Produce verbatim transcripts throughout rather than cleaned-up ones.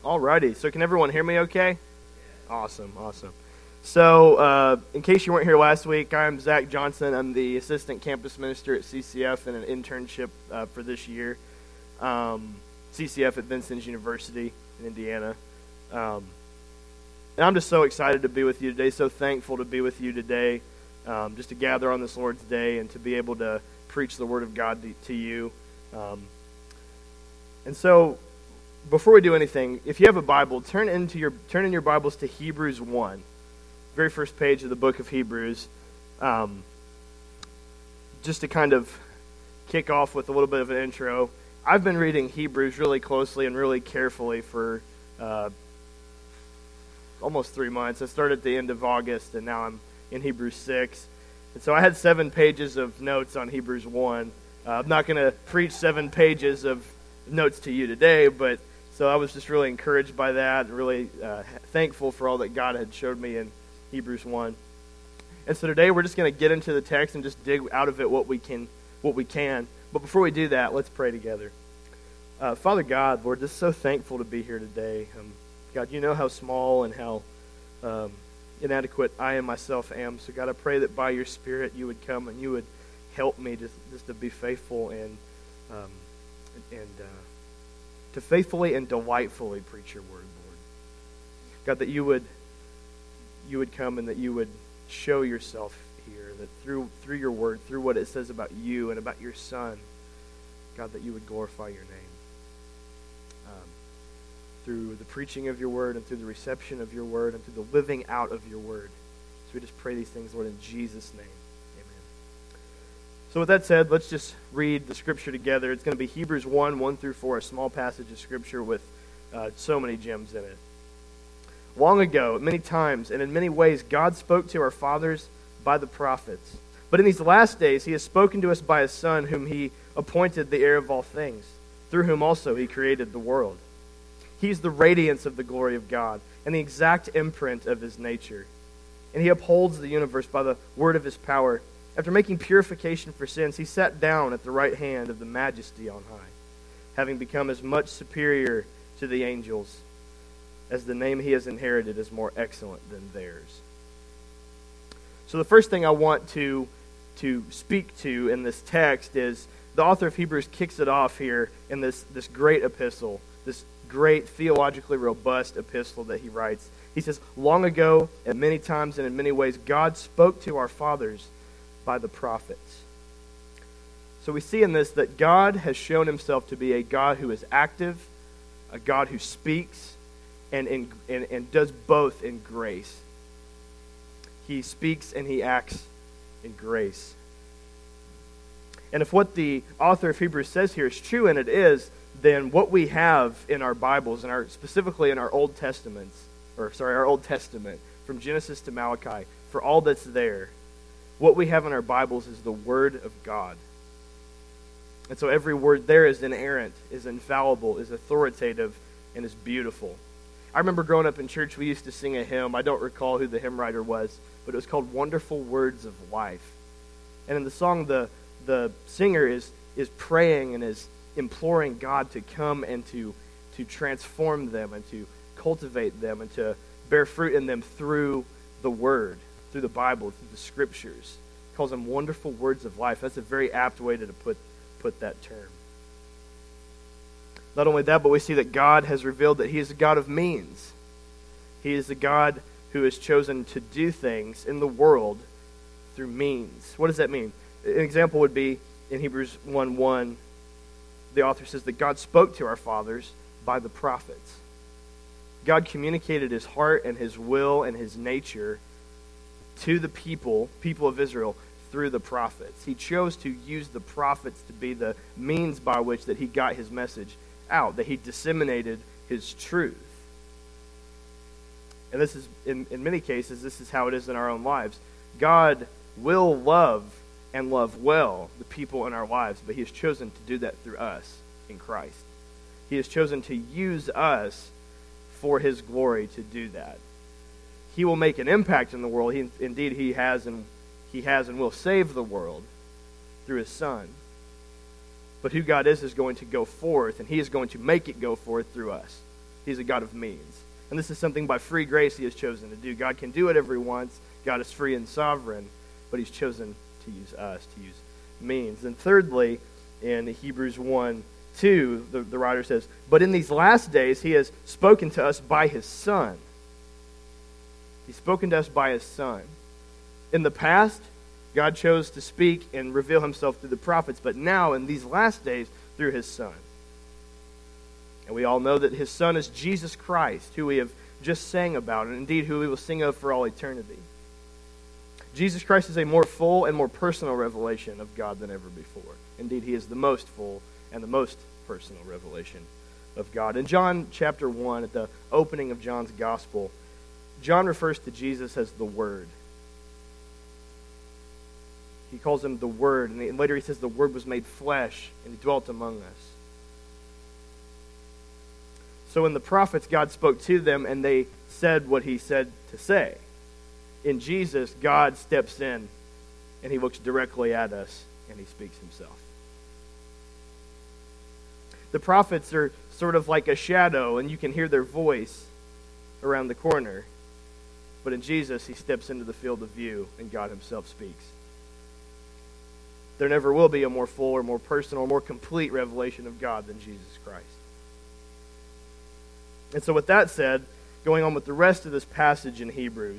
Alrighty, so can everyone hear me okay? Awesome, awesome. So, uh, in case you weren't here last week, I'm Zach Johnson. I'm the assistant campus minister at C C F in an internship uh, for this year. Um, C C F at Vincennes University in Indiana. Um, and I'm just so excited to be with you today, so thankful to be with you today, um, just to gather on this Lord's Day and to be able to preach the Word of God to, to you. Um, and so, before we do anything, if you have a Bible, turn into your turn in your Bibles to Hebrews one, very first page of the book of Hebrews. Um, just to kind of kick off with a little bit of an intro, I've been reading Hebrews really closely and really carefully for uh, almost three months. I started at the end of August, and now I'm in Hebrews six. And so I had seven pages of notes on Hebrews one. Uh, I'm not going to preach seven pages of notes to you today, but so I was just really encouraged by that, and really uh, thankful for all that God had showed me in Hebrews one. And so today we're just going to get into the text and just dig out of it what we can. What we can. But before we do that, let's pray together. Uh, Father God, Lord, just so thankful to be here today. Um, God, you know how small and how um, inadequate I and myself am. So God, I pray that by your Spirit you would come and you would help me just, just to be faithful and um, and uh, to faithfully and delightfully preach your word, Lord. God, that you would you would come and that you would show yourself here, that through through your word, through what it says about you and about your Son, God, that you would glorify your name. Um, through the preaching of your word and through the reception of your word and through the living out of your word. So we just pray these things, Lord, in Jesus' name. So with that said, let's just read the scripture together. It's going to be Hebrews one, one through four, a small passage of scripture with uh, so many gems in it. Long ago, many times, and in many ways, God spoke to our fathers by the prophets. But in these last days, he has spoken to us by his Son, whom he appointed the heir of all things, through whom also he created the world. He is the radiance of the glory of God, and the exact imprint of his nature. And he upholds the universe by the word of his power. After making purification for sins, he sat down at the right hand of the Majesty on high, having become as much superior to the angels as the name he has inherited is more excellent than theirs. So the first thing I want to, to speak to in this text is the author of Hebrews kicks it off here in this, this great epistle, this great theologically robust epistle that he writes. He says, long ago, and many times and in many ways, God spoke to our fathers by the prophets. So we see in this that God has shown himself to be a God who is active, a God who speaks, and, in, and, and does both in grace. He speaks and he acts in grace. And if what the author of Hebrews says here is true, and it is, then what we have in our Bibles, and our specifically in our Old Testaments, or sorry, our Old Testament, from Genesis to Malachi, for all that's there, what we have in our Bibles is the Word of God. And so every word there is inerrant, is infallible, is authoritative, and is beautiful. I remember growing up in church, we used to sing a hymn. I don't recall who the hymn writer was, but it was called Wonderful Words of Life. And in the song, the, the singer is, is praying and is imploring God to come and to, to transform them and to cultivate them and to bear fruit in them through the Word, through the Bible, through the Scriptures. He calls them wonderful words of life. That's a very apt way to put, put that term. Not only that, but we see that God has revealed that he is a God of means. He is a God who has chosen to do things in the world through means. What does that mean? An example would be in Hebrews one one, the author says that God spoke to our fathers by the prophets. God communicated his heart and his will and his nature to the people, people of Israel, through the prophets. He chose to use the prophets to be the means by which that he got his message out, that he disseminated his truth. And this is, in, in many cases, this is how it is in our own lives. God will love and love well the people in our lives, but he has chosen to do that through us in Christ. He has chosen to use us for his glory to do that. He will make an impact in the world. He, indeed, he has and he has and will save the world through his Son. But who God is is going to go forth, and he is going to make it go forth through us. He's a God of means. And this is something by free grace he has chosen to do. God can do whatever he wants. God is free and sovereign, but he's chosen to use us, to use means. And thirdly, in Hebrews one two, the, the writer says, but in these last days he has spoken to us by his Son. He's spoken to us by his Son. In the past, God chose to speak and reveal himself through the prophets, but now, in these last days, through his Son. And we all know that his Son is Jesus Christ, who we have just sang about, and indeed who we will sing of for all eternity. Jesus Christ is a more full and more personal revelation of God than ever before. Indeed, he is the most full and the most personal revelation of God. In John chapter one, at the opening of John's gospel, John refers to Jesus as the Word. He calls him the Word, and later he says the Word was made flesh, and he dwelt among us. So in the prophets, God spoke to them, and they said what he said to say. In Jesus, God steps in, and he looks directly at us, and he speaks himself. The prophets are sort of like a shadow, and you can hear their voice around the corner. But in Jesus, he steps into the field of view, and God himself speaks. There never will be a more full or more personal or more complete revelation of God than Jesus Christ. And so with that said, going on with the rest of this passage in Hebrews,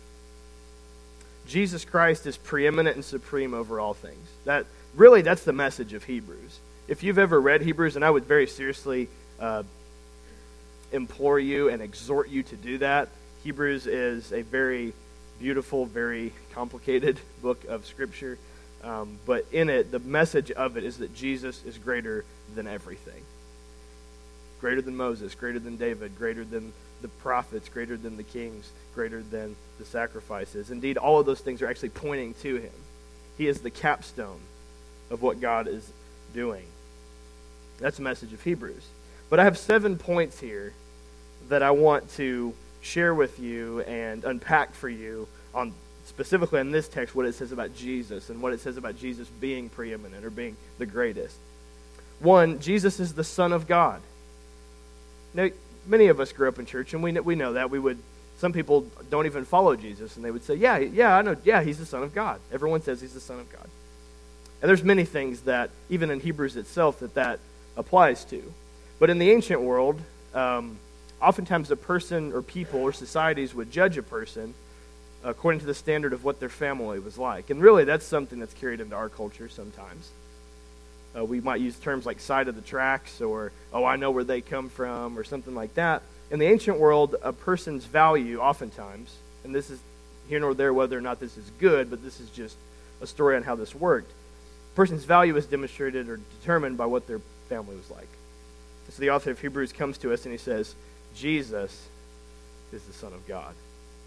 Jesus Christ is preeminent and supreme over all things. That really, that's the message of Hebrews. If you've ever read Hebrews, and I would very seriously uh, implore you and exhort you to do that, Hebrews is a very beautiful, very complicated book of Scripture. Um, but in it, the message of it is that Jesus is greater than everything. Greater than Moses, greater than David, greater than the prophets, greater than the kings, greater than the sacrifices. Indeed, all of those things are actually pointing to him. He is the capstone of what God is doing. That's the message of Hebrews. But I have seven points here that I want to share with you and unpack for you on specifically in this text what it says about Jesus and what it says about Jesus being preeminent or being the greatest. One, Jesus is the Son of God. Now, many of us grew up in church, and we know, we know that. We would. Some people don't even follow Jesus, and they would say, yeah, yeah, I know, yeah, he's the Son of God. Everyone says he's the Son of God. And there's many things that, even in Hebrews itself, that that applies to. But in the ancient world, um, oftentimes a person or people or societies would judge a person according to the standard of what their family was like. And really, that's something that's carried into our culture sometimes. Uh, we might use terms like side of the tracks or, oh, I know where they come from or something like that. In the ancient world, a person's value oftentimes, and this is here nor there whether or not this is good, but this is just a story on how this worked. A person's value is demonstrated or determined by what their family was like. So the author of Hebrews comes to us and he says, Jesus is the Son of God.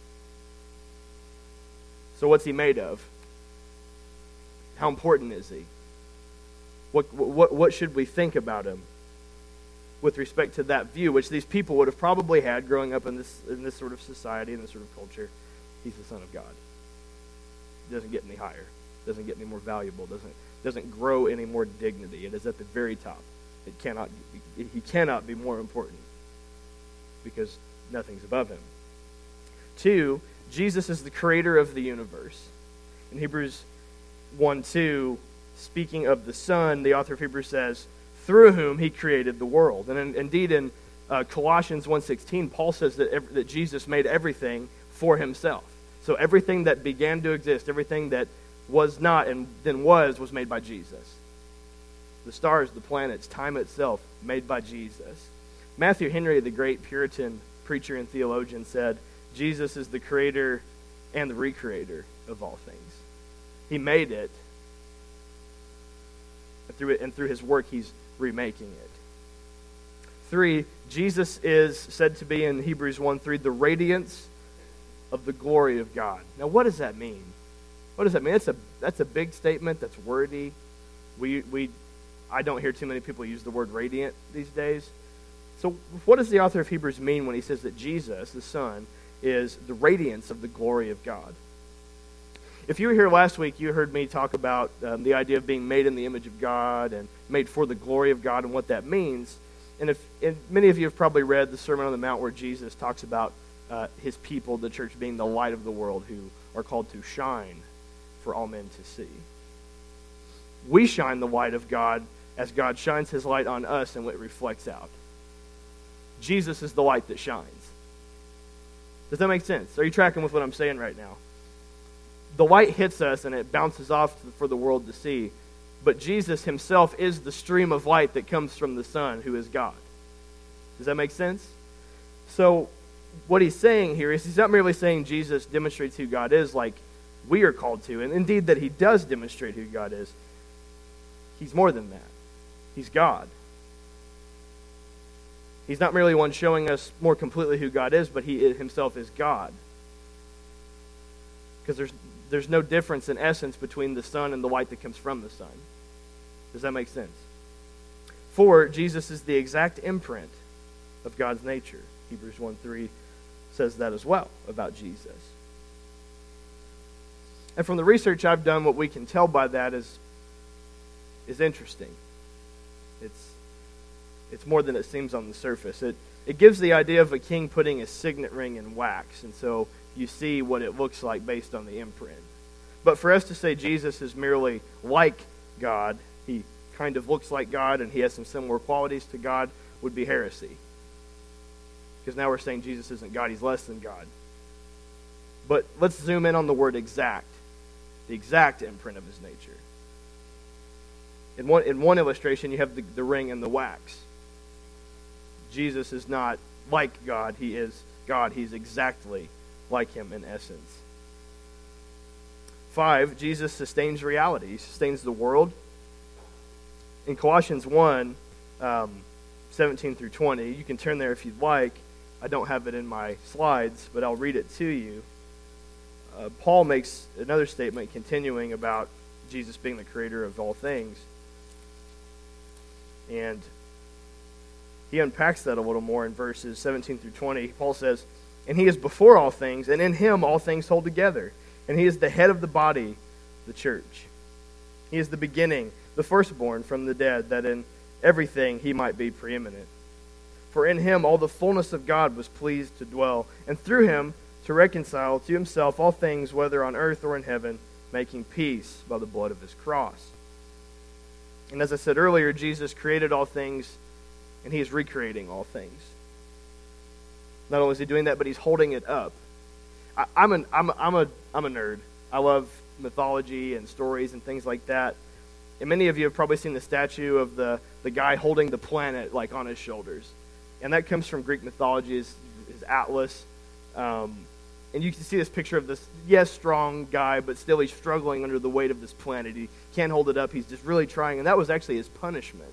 So what's he made of? How important is he? What, what, what should we think about him with respect to that view, which these people would have probably had growing up in this in this sort of society, in this sort of culture? He's the Son of God. Doesn't get any higher. Doesn't get any more valuable. Doesn't doesn't grow any more dignity. It is at the very top. It cannot. He cannot be more important because nothing's above him. Two, Jesus is the creator of the universe. In Hebrews one two, speaking of the Son, the author of Hebrews says, through whom he created the world. And in, indeed in uh, Colossians one sixteen, Paul says that, ev- that Jesus made everything for himself. So everything that began to exist, everything that was not and then was, was made by Jesus. The stars, the planets, time itself, made by Jesus. Matthew Henry, the great Puritan preacher and theologian, said, Jesus is the creator and the recreator of all things. He made it, and through it, and through his work, he's remaking it. Three, Jesus is said to be in Hebrews one three, the radiance of the glory of God. Now, what does that mean? What does that mean? That's a that's a big statement. That's wordy. We we I don't hear too many people use the word radiant these days. So, what does the author of Hebrews mean when he says that Jesus, the Son, is the radiance of the glory of God? If you were here last week, you heard me talk about um, the idea of being made in the image of God and made for the glory of God and what that means. and if and many of you have probably read the Sermon on the Mount where Jesus talks about uh, his people, the church, being the light of the world, who are called to shine for all men to see. We shine the light of God as God shines his light on us and it reflects out. Jesus is the light that shines. Does that make sense? Are you tracking with what I'm saying right now? The light hits us and it bounces off for the world to see. But Jesus himself is the stream of light that comes from the Son, who is God. Does that make sense? So what he's saying here is he's not merely saying Jesus demonstrates who God is like we are called to, and indeed that he does demonstrate who God is. He's more than that. He's God. He's not merely one showing us more completely who God is, but he himself is God. Because there's there's no difference in essence between the Son and the light that comes from the Son. Does that make sense? Four, Jesus is the exact imprint of God's nature. Hebrews one three says that as well about Jesus. And from the research I've done, what we can tell by that is, is interesting. It's it's more than it seems on the surface. It it gives the idea of a king putting a signet ring in wax, and so you see what it looks like based on the imprint. But for us to say Jesus is merely like God, he kind of looks like God and he has some similar qualities to God, would be heresy. Because now we're saying Jesus isn't God, he's less than God. But let's zoom in on the word exact. The exact imprint of his nature. In one, in one illustration, you have the, the ring and the wax. Jesus is not like God, he is God. He's exactly like him in essence. Five, Jesus sustains reality. He sustains the world. In Colossians one, um, seventeen through twenty, you can turn there if you'd like. I don't have it in my slides, but I'll read it to you. Uh, Paul makes another statement continuing about Jesus being the creator of all things. And he unpacks that a little more in verses seventeen through twenty. Paul says, "And he is before all things, and in him all things hold together. And he is the head of the body, the church. He is the beginning, the firstborn from the dead, that in everything he might be preeminent. For in him all the fullness of God was pleased to dwell, and through him to reconcile to himself all things, whether on earth or in heaven, making peace by the blood of his cross." And as I said earlier, Jesus created all things, and he is recreating all things. Not only is he doing that, but he's holding it up. I, I'm, an, I'm, a, I'm, a, I'm a nerd. I love mythology and stories and things like that. And many of you have probably seen the statue of the, the guy holding the planet like on his shoulders. And that comes from Greek mythology, his, his Atlas. Um, and you can see this picture of this, yes, strong guy, but still he's struggling under the weight of this planet. He can't hold it up. He's just really trying. And that was actually his punishment.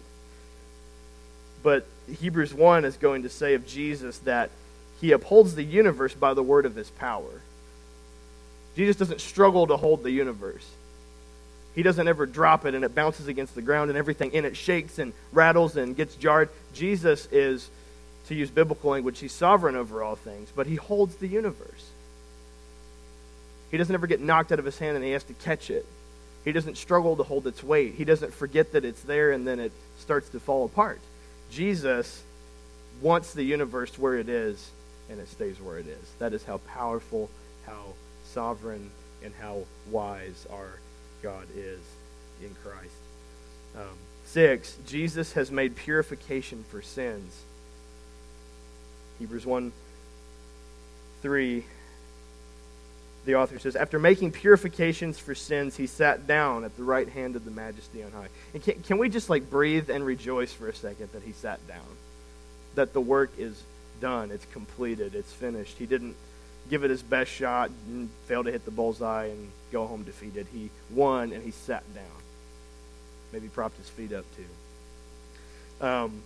But Hebrews one is going to say of Jesus that he upholds the universe by the word of his power. Jesus doesn't struggle to hold the universe. He doesn't ever drop it and it bounces against the ground and everything in it shakes and rattles and gets jarred. Jesus is, to use biblical language, he's sovereign over all things, but he holds the universe. He doesn't ever get knocked out of his hand and he has to catch it. He doesn't struggle to hold its weight. He doesn't forget that it's there and then it starts to fall apart. Jesus wants the universe where it is, and it stays where it is. That is how powerful, how sovereign, and how wise our God is in Christ. Um, six, Jesus has made purification for sins. Hebrews one three, the author says, "After making purifications for sins, he sat down at the right hand of the Majesty on high." And can, can we just like breathe and rejoice for a second that he sat down? That the work is done, it's completed, it's finished. He didn't give it his best shot and fail to hit the bullseye and go home defeated. He won and he sat down. Maybe propped his feet up too. Um,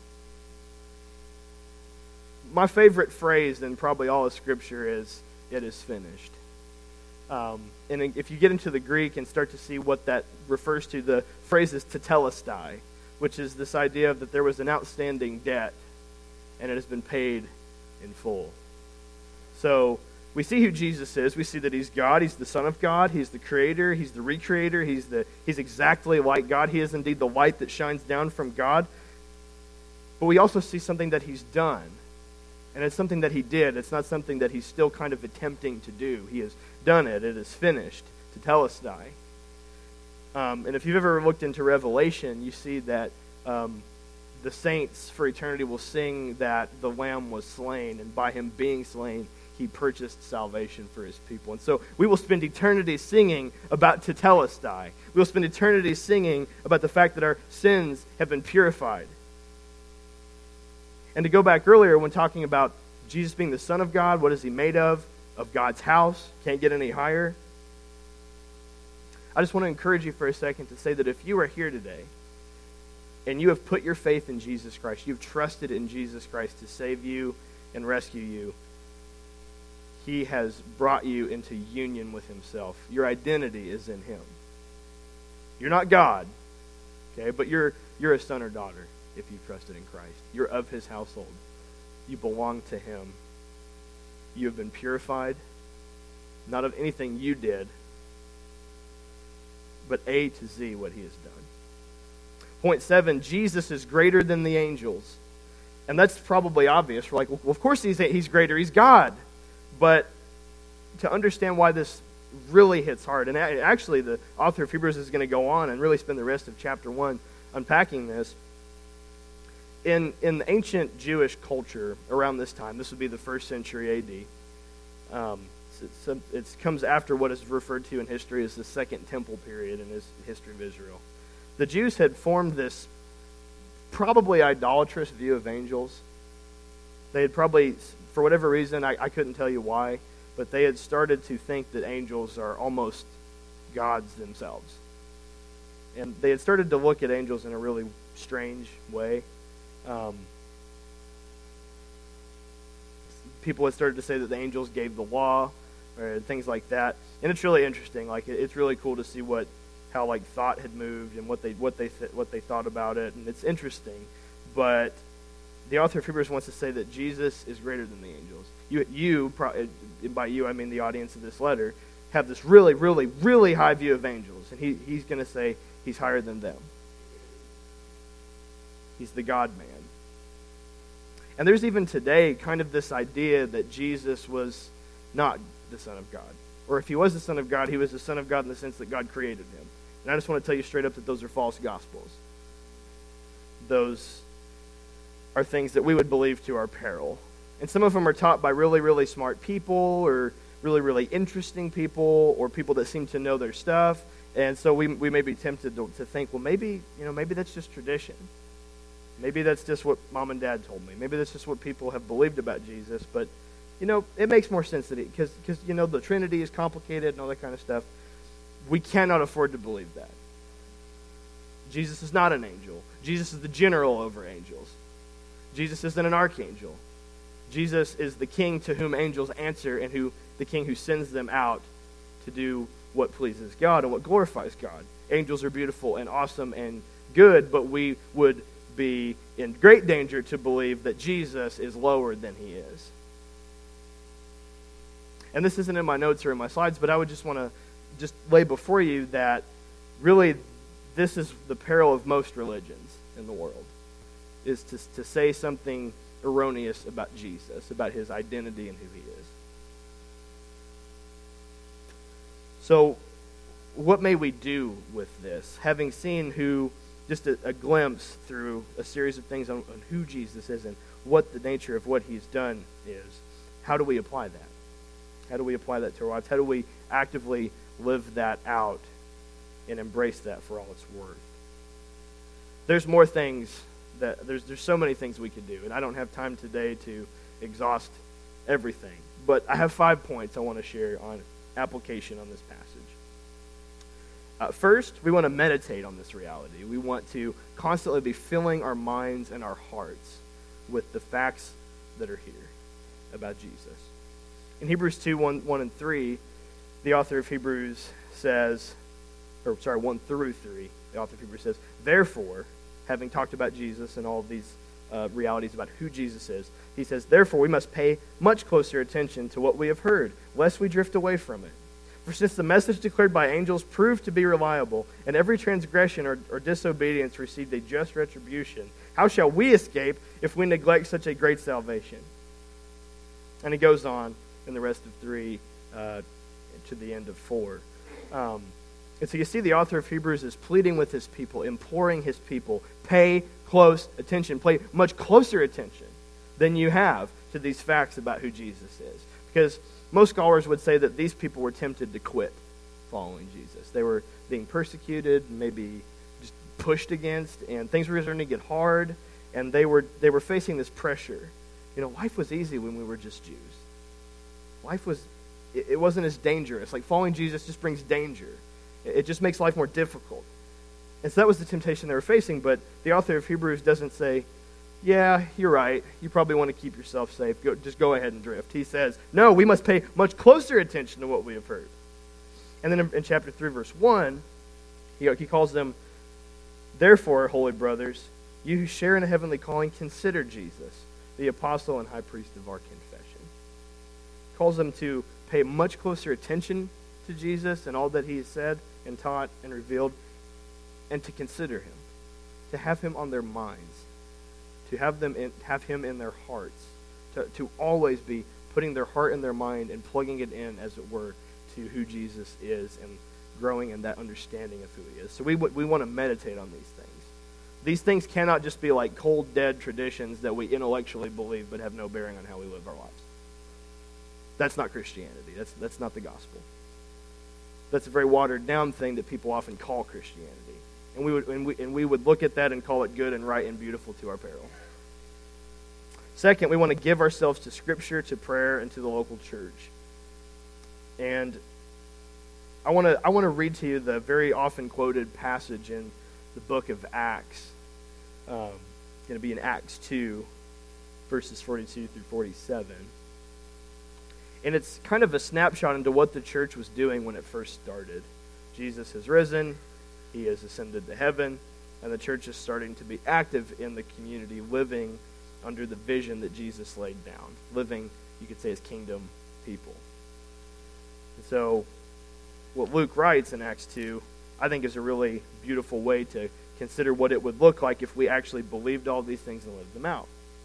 my favorite phrase in probably all of Scripture is, "It is finished." Um, and if you get into the Greek and start to see what that refers to, the phrase is tetelestai, which is this idea of that there was an outstanding debt and it has been paid in full. So we see who Jesus is. We see that he's God. He's the Son of God. He's the Creator. He's the Recreator. He's the he's exactly like God. He is indeed the light that shines down from God. but we also see something that he's done. And it's something that he did. It's not something that he's still kind of attempting to do. He has done it. It is finished, to telestai. Um, and if you've ever looked into Revelation, you see that um, the saints for eternity will sing that the Lamb was slain, and by him being slain, he purchased salvation for his people. And so we will spend eternity singing about tetelestai. We will spend eternity singing about the fact that our sins have been purified. And to go back earlier, when talking about Jesus being the Son of God, what is he made of? Of God's house. Can't get any higher. I just want to encourage you for a second to say that if you are here today and you have put your faith in Jesus Christ, you've trusted in Jesus Christ to save you and rescue you, he has brought you into union with himself. Your identity is in him. You're not God, okay, but you're you're a son or daughter if you've trusted in Christ. You're of his household. You belong to him. You have been purified, not of anything you did, but A to Z what he has done. Point seven, Jesus is greater than the angels. And that's probably obvious. We're like, well, of course he's, he's greater. He's God. But to understand why this really hits hard, and actually the author of Hebrews is going to go on and really spend the rest of chapter one unpacking this. In, in the ancient Jewish culture around this time, this would be the first century A D, um, it comes after what is referred to in history as the Second Temple period in his history of Israel. The Jews had formed this probably idolatrous view of angels. They had probably, for whatever reason, I, I couldn't tell you why, but they had started to think that angels are almost gods themselves. And they had started to look at angels in a really strange way. Um, people had started to say that the angels gave the law, or things like that, and it's really interesting. Like it, it's really cool to see what, how like thought had moved and what they what they th- what they thought about it, and it's interesting. But the author of Hebrews wants to say that Jesus is greater than the angels. You, you pro- by you I mean the audience of this letter, have this really, really, really high view of angels, and he he's going to say he's higher than them. He's the God-man. And there's even today kind of this idea that Jesus was not the Son of God. Or if he was the Son of God, he was the Son of God in the sense that God created him. And I just want to tell you straight up that those are false gospels. Those are things that we would believe to our peril. And some of them are taught by really, really smart people, or really, really interesting people, or people that seem to know their stuff. And so we we may be tempted to, to think, well, maybe, you know, maybe that's just tradition. Maybe that's just what mom and dad told me. Maybe that's just what people have believed about Jesus. But, you know, it makes more sense that it, because, because, you know, the Trinity is complicated and all that kind of stuff. We cannot afford to believe that. Jesus is not an angel. Jesus is the general over angels. Jesus isn't an archangel. Jesus is the king to whom angels answer, and who the king who sends them out to do what pleases God and what glorifies God. Angels are beautiful and awesome and good, but we would be in great danger to believe that Jesus is lower than he is. And this isn't in my notes or in my slides, but I would just want to just lay before you that really this is the peril of most religions in the world, is to, to say something erroneous about Jesus, about his identity and who he is. So, what may we do with this? Having seen who, just a, a glimpse through a series of things on, on who Jesus is and what the nature of what he's done is, how do we apply that? How do we apply that to our lives? How do we actively live that out and embrace that for all it's worth? There's more things that, there's there's so many things we could do, and I don't have time today to exhaust everything. But I have five points I want to share on application on this passage. Uh, first, we want to meditate on this reality. We want to constantly be filling our minds and our hearts with the facts that are here about Jesus. In Hebrews two, one, one and three, the author of Hebrews says, or sorry, one through three, the author of Hebrews says, therefore, having talked about Jesus and all of these uh, realities about who Jesus is, he says, therefore we must pay much closer attention to what we have heard, lest we drift away from it. For since the message declared by angels proved to be reliable, and every transgression or, or disobedience received a just retribution, how shall we escape if we neglect such a great salvation? And he goes on in the rest of three uh, to the end of four. Um, and so you see the author of Hebrews is pleading with his people, imploring his people, pay close attention, pay much closer attention than you have to these facts about who Jesus is. Because most scholars would say that these people were tempted to quit following Jesus. They were being persecuted, maybe just pushed against, and things were starting to get hard, and they were they were facing this pressure. You know, life was easy when we were just Jews. Life was, it, it wasn't as dangerous. Like following Jesus just brings danger. It, it just makes life more difficult. And so that was the temptation they were facing, but the author of Hebrews doesn't say, yeah, you're right. You probably want to keep yourself safe. Go, just go ahead and drift. He says, no, we must pay much closer attention to what we have heard. And then in, in chapter three, verse one, he, he calls them, therefore, holy brothers, you who share in a heavenly calling, consider Jesus, the apostle and high priest of our confession. He calls them to pay much closer attention to Jesus and all that he has said and taught and revealed, and to consider him, to have him on their minds, to have them in, have him in their hearts, to, to always be putting their heart in their mind and plugging it in, as it were, to who Jesus is and growing in that understanding of who he is. So we we want to meditate on these things. These things cannot just be like cold, dead traditions that we intellectually believe but have no bearing on how we live our lives. That's not Christianity. That's that's not the gospel. That's a very watered down thing that people often call Christianity. And we would and we, and we would look at that and call it good and right and beautiful to our peril. Second, we want to give ourselves to Scripture, to prayer, and to the local church. And I want to I want to read to you the very often quoted passage in the book of Acts. Um, going to be in Acts two, verses forty-two through forty-seven. And it's kind of a snapshot into what the church was doing when it first started. Jesus has risen, he has ascended to heaven, and the church is starting to be active in the community, living under the vision that Jesus laid down. Living, you could say, as kingdom people. And so, what Luke writes in Acts two, I think is a really beautiful way to consider what it would look like if we actually believed all these things and lived them out.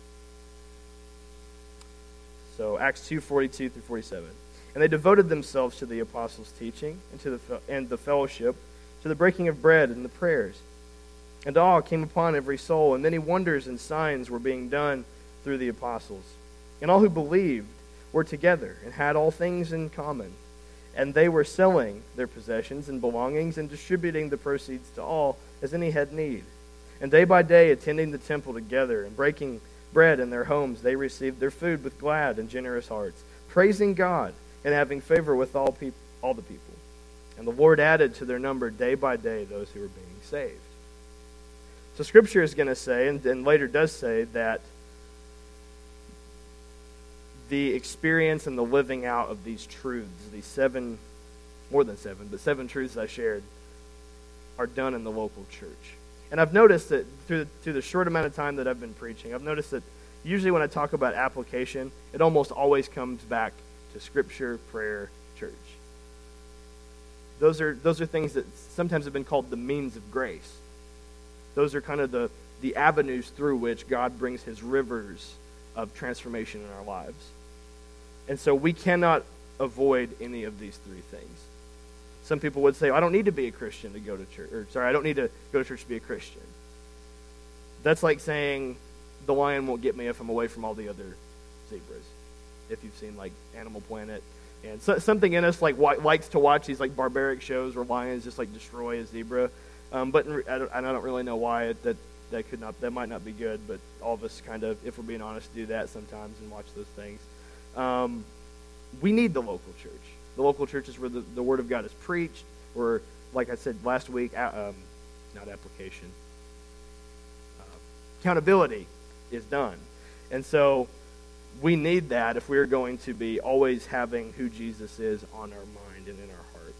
So, Acts two, forty-two through forty-seven. And they devoted themselves to the apostles' teaching and to the and the fellowship, to the breaking of bread and the prayers. And awe came upon every soul, and many wonders and signs were being done through the apostles. And all who believed were together and had all things in common. And they were selling their possessions and belongings and distributing the proceeds to all as any had need. And day by day, attending the temple together and breaking bread in their homes, they received their food with glad and generous hearts, praising God and having favor with all peop- all the people. And the Lord added to their number day by day those who were being saved. So Scripture is going to say, and, and later does say, that the experience and the living out of these truths, these seven, more than seven, but seven truths I shared, are done in the local church. And I've noticed that through the, through the short amount of time that I've been preaching, I've noticed that usually when I talk about application, it almost always comes back to Scripture, prayer, church. Those are those are things that sometimes have been called the means of grace. Those are kind of the, the avenues through which God brings his rivers of transformation in our lives. And so we cannot avoid any of these three things. Some people would say, I don't need to be a Christian to go to church. Or, sorry, I don't need to go to church to be a Christian. That's like saying the lion won't get me if I'm away from all the other zebras. If you've seen, like, Animal Planet. And so, something in us like likes to watch these like barbaric shows where lions just like destroy a zebra. Um, but in, I, don't, I don't really know why it, that that could not that might not be good. But all of us kind of, if we're being honest, do that sometimes and watch those things. Um, we need the local church. The local church is where the, the Word of God is preached. Where, like I said last week, um, not application, uh, accountability is done. And so we need that if we're going to be always having who Jesus is on our mind and in our heart.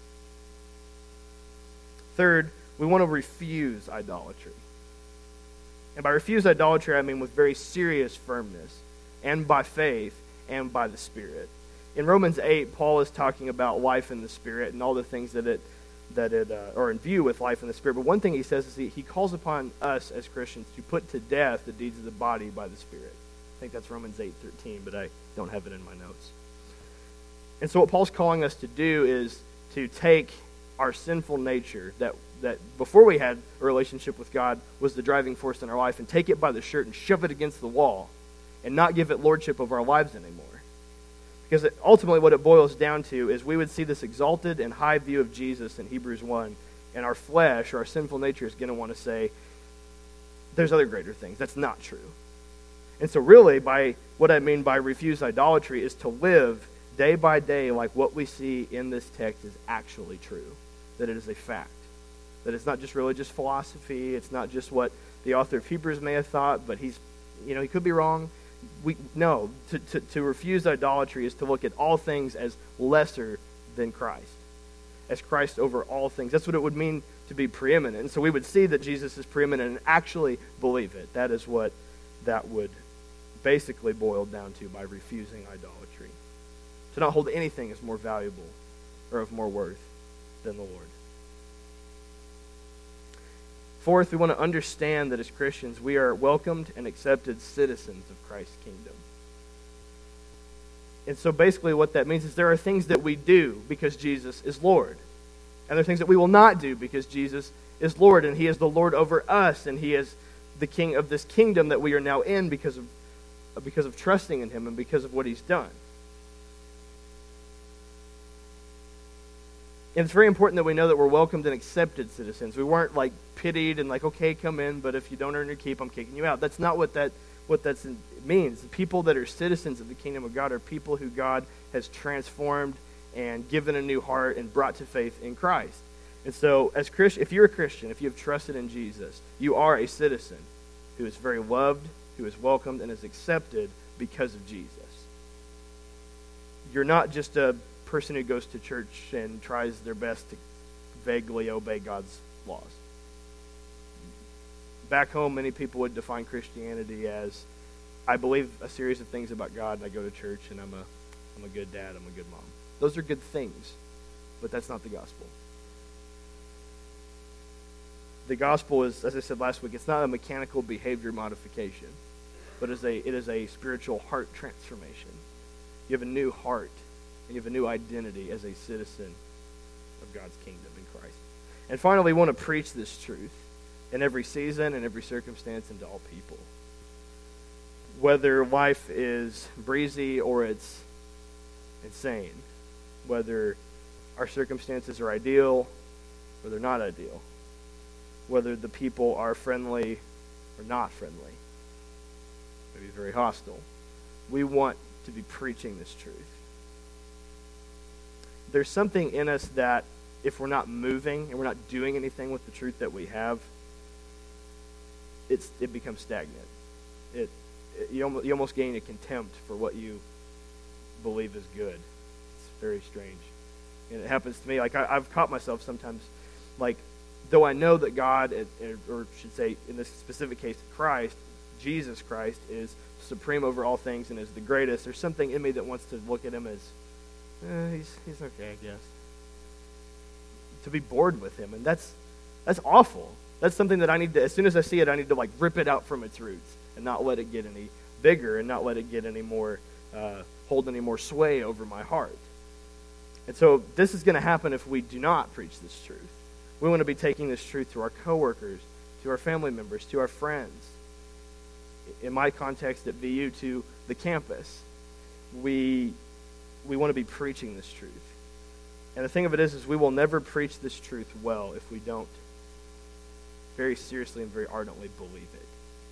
Third, we want to refuse idolatry. And by refuse idolatry, I mean with very serious firmness, and by faith, and by the Spirit. in Romans eight, Paul is talking about life in the Spirit and all the things that it that it uh, are in view with life in the Spirit. But one thing he says is he, he calls upon us as Christians to put to death the deeds of the body by the Spirit. I think that's Romans eight thirteen, but I don't have it in my notes. And so what Paul's calling us to do is to take our sinful nature that that before we had a relationship with God was the driving force in our life, and take it by the shirt and shove it against the wall and not give it lordship of our lives anymore. Because it, ultimately what it boils down to is we would see this exalted and high view of Jesus in Hebrews one, and our flesh or our sinful nature is going to want to say, there's other greater things. That's not true. And so really, by what I mean by refuse idolatry is to live day by day like what we see in this text is actually true, that it is a fact, that it's not just religious philosophy, it's not just what the author of Hebrews may have thought, but he's, you know, he could be wrong. We no, to, to, to refuse idolatry is to look at all things as lesser than Christ, as Christ over all things. That's what it would mean to be preeminent. And so we would see that Jesus is preeminent and actually believe it. That is what that would basically boil down to by refusing idolatry. To not hold anything as more valuable or of more worth than the Lord. Fourth, we want to understand that as Christians, we are welcomed and accepted citizens of Christ's kingdom. And so basically what that means is there are things that we do because Jesus is Lord. And there are things that we will not do because Jesus is Lord, and he is the Lord over us, and he is the king of this kingdom that we are now in because of, because of trusting in him and because of what he's done. And it's very important that we know that we're welcomed and accepted citizens. We weren't like pitied and like, okay, come in, but if you don't earn your keep, I'm kicking you out. That's not what that what that means. The people that are citizens of the kingdom of God are people who God has transformed and given a new heart and brought to faith in Christ. And so, as Christ, if you're a Christian, if you have trusted in Jesus, you are a citizen who is very loved, who is welcomed, and is accepted because of Jesus. You're not just a person who goes to church and tries their best to vaguely obey God's laws. Back home, many people would define Christianity as, I believe a series of things about God, and I go to church, and I'm a, I'm a good dad, I'm a good mom. Those are good things, but that's not the gospel. The gospel is, as I said last week, it's not a mechanical behavior modification, but it is a, it is a spiritual heart transformation. You have a new heart, and you have a new identity as a citizen of God's kingdom in Christ. And finally, we want to preach this truth in every season and every circumstance and to all people. Whether life is breezy or it's insane, whether our circumstances are ideal or they're not ideal, whether the people are friendly or not friendly, maybe very hostile, we want to be preaching this truth. There's something in us that if we're not moving and we're not doing anything with the truth that we have, it's it becomes stagnant. It, it you, almost, you almost gain a contempt for what you believe is good. It's very strange. And it happens to me. Like I, I've caught myself sometimes, like, though I know that God, or should say in this specific case, Christ, Jesus Christ, is supreme over all things and is the greatest, there's something in me that wants to look at him as, eh, he's he's okay, I guess. To be bored with him, and that's that's awful. That's something that I need to, as soon as I see it, I need to like rip it out from its roots and not let it get any bigger and not let it get any more, uh, hold any more sway over my heart. And so this is going to happen if we do not preach this truth. We want to be taking this truth to our coworkers, to our family members, to our friends. In my context at V U, to the campus. We we want to be preaching this truth. And the thing of it is, is we will never preach this truth well if we don't very seriously and very ardently believe it.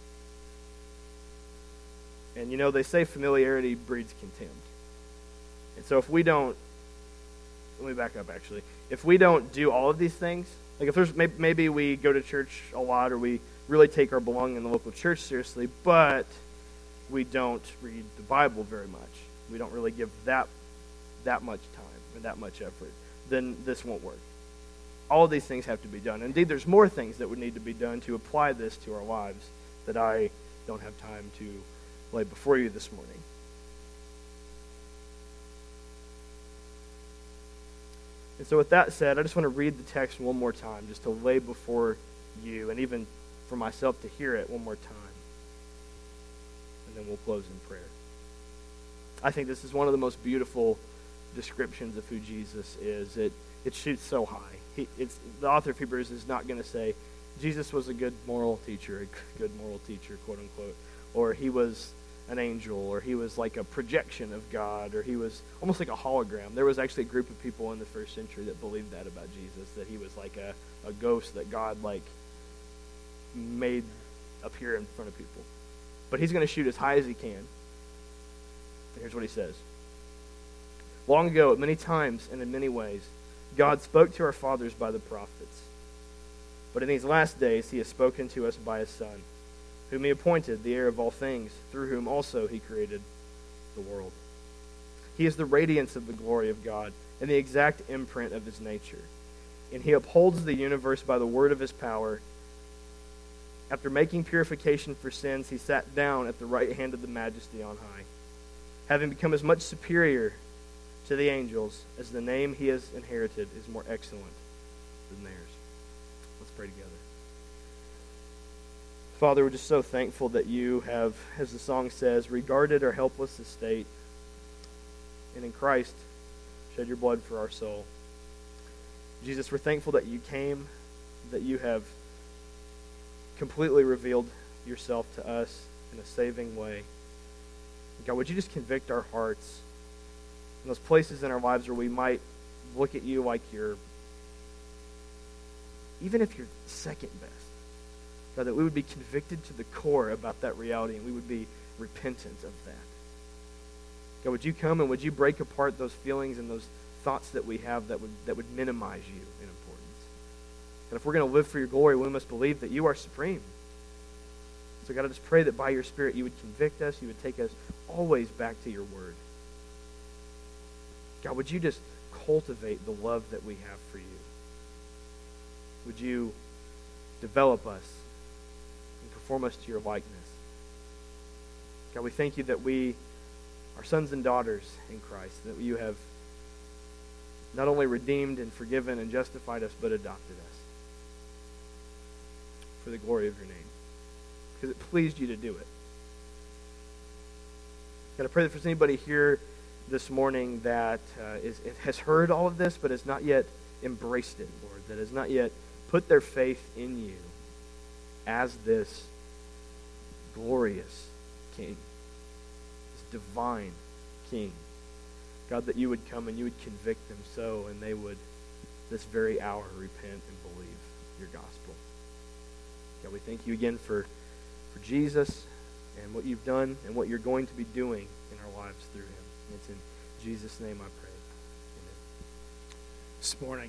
And you know, they say familiarity breeds contempt. And so if we don't, let me back up actually. If we don't do all of these things, like if there's maybe, maybe we go to church a lot or we really take our belonging in the local church seriously, but we don't read the Bible very much. We don't really give that that much time and that much effort, then this won't work. All of these things have to be done. Indeed, there's more things that would need to be done to apply this to our lives that I don't have time to lay before you this morning. And so with that said, I just want to read the text one more time, just to lay before you, and even for myself to hear it one more time. And then we'll close in prayer. I think this is one of the most beautiful descriptions of who Jesus is. It it shoots so high. He, it's, the author of Hebrews is not going to say, Jesus was a good moral teacher, a good moral teacher, quote unquote, or he was an angel, or he was like a projection of God, or he was almost like a hologram. There was actually a group of people in the first century that believed that about Jesus, that he was like a, a ghost that God like made appear in front of people. But he's going to shoot as high as he can. And here's what he says. Long ago, at many times and in many ways, God spoke to our fathers by the prophets. But in these last days, he has spoken to us by his Son, whom he appointed the heir of all things, through whom also he created the world. He is the radiance of the glory of God and the exact imprint of his nature. And he upholds the universe by the word of his power. After making purification for sins, he sat down at the right hand of the Majesty on high, having become as much superior to the angels as the name he has inherited is more excellent than theirs. Let's pray together. Father, we're just so thankful that you have, as the song says, regarded our helpless estate, and in Christ shed your blood for our soul. Jesus, we're thankful that you came, that you have completely revealed yourself to us in a saving way. God, would you just convict our hearts in those places in our lives where we might look at you like you're, even if you're second best. God, that we would be convicted to the core about that reality, and we would be repentant of that. God, would you come and would you break apart those feelings and those thoughts that we have that would that would minimize you in importance? And if we're going to live for your glory, we must believe that you are supreme. So God, I just pray that by your Spirit you would convict us, you would take us always back to your word. God, would you just cultivate the love that we have for you? Would you develop us and conform us to your likeness? God, we thank you that we are sons and daughters in Christ, that you have not only redeemed and forgiven and justified us, but adopted us for the glory of your name, because it pleased you to do it. God, I pray that if there's anybody here this morning that uh, is, has heard all of this, but has not yet embraced it, Lord, that has not yet put their faith in you as this glorious King, this divine King. God, that you would come and you would convict them so, and they would this very hour repent and believe your gospel. God, we thank you again for, for Jesus and what you've done and what you're going to be doing in our lives through him. And it's in Jesus' name I pray. Amen. This morning,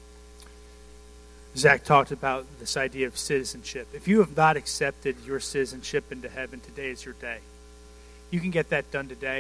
Zach talked about this idea of citizenship. If you have not accepted your citizenship into heaven, today is your day. You can get that done today.